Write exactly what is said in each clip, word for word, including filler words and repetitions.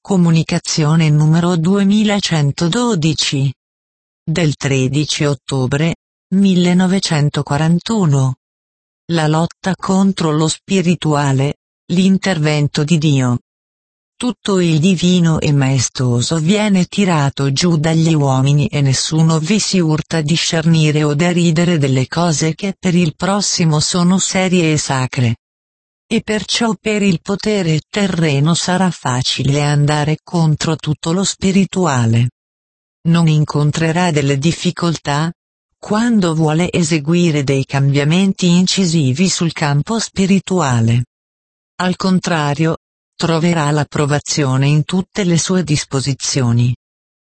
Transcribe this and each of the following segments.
Comunicazione numero duemilacentododici. Del tredici ottobre millenovecentoquarantuno. La lotta contro lo spirituale, l'intervento di Dio. Tutto il divino e maestoso viene tirato giù dagli uomini e nessuno vi si urta a discernere o deridere delle cose che per il prossimo sono serie e sacre. E perciò per il potere terreno sarà facile andare contro tutto lo spirituale. Non incontrerà delle difficoltà quando vuole eseguire dei cambiamenti incisivi sul campo spirituale. Al contrario, troverà l'approvazione in tutte le sue disposizioni.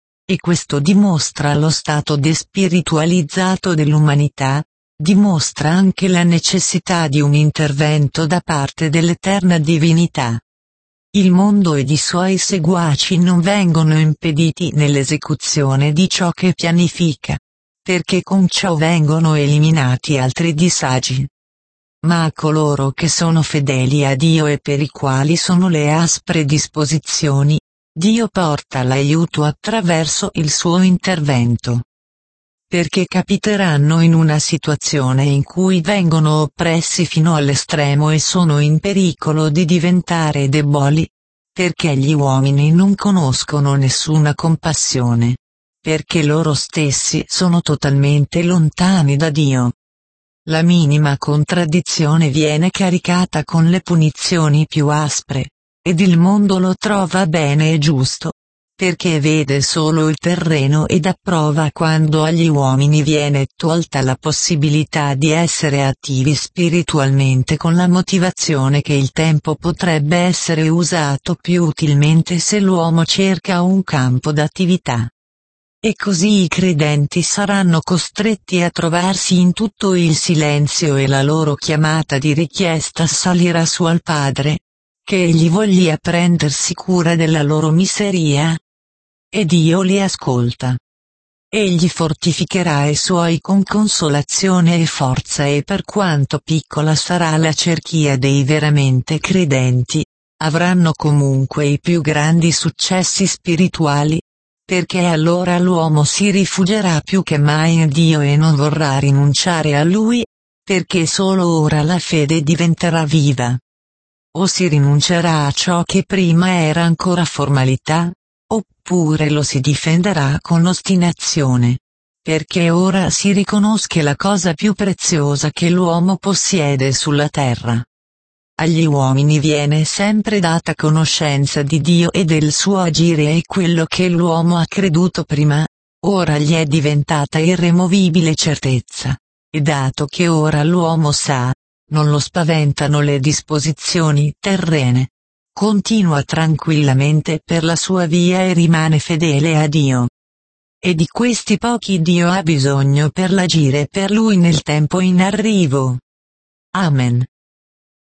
E questo dimostra lo stato despiritualizzato dell'umanità, dimostra anche la necessità di un intervento da parte dell'eterna divinità. Il mondo ed i suoi seguaci non vengono impediti nell'esecuzione di ciò che pianifica, perché con ciò vengono eliminati altri disagi. Ma a coloro che sono fedeli a Dio e per i quali sono le aspre disposizioni, Dio porta l'aiuto attraverso il suo intervento. Perché capiteranno in una situazione in cui vengono oppressi fino all'estremo e sono in pericolo di diventare deboli, perché gli uomini non conoscono nessuna compassione, perché loro stessi sono totalmente lontani da Dio. La minima contraddizione viene caricata con le punizioni più aspre, ed il mondo lo trova bene e giusto, perché vede solo il terreno ed approva quando agli uomini viene tolta la possibilità di essere attivi spiritualmente con la motivazione che il tempo potrebbe essere usato più utilmente se l'uomo cerca un campo d'attività. E così i credenti saranno costretti a trovarsi in tutto il silenzio e la loro chiamata di richiesta salirà su al Padre, che egli voglia prendersi cura della loro miseria. E Dio li ascolta. Egli fortificherà i suoi con consolazione e forza e per quanto piccola sarà la cerchia dei veramente credenti, avranno comunque i più grandi successi spirituali, perché allora l'uomo si rifugierà più che mai in Dio e non vorrà rinunciare a Lui, perché solo ora la fede diventerà viva. O si rinuncerà a ciò che prima era ancora formalità, oppure lo si difenderà con ostinazione, perché ora si riconosca la cosa più preziosa che l'uomo possiede sulla terra. Agli uomini viene sempre data conoscenza di Dio e del suo agire e quello che l'uomo ha creduto prima, ora gli è diventata irremovibile certezza, e dato che ora l'uomo sa, non lo spaventano le disposizioni terrene. Continua tranquillamente per la sua via e rimane fedele a Dio. E di questi pochi Dio ha bisogno per l'agire per lui nel tempo in arrivo. Amen.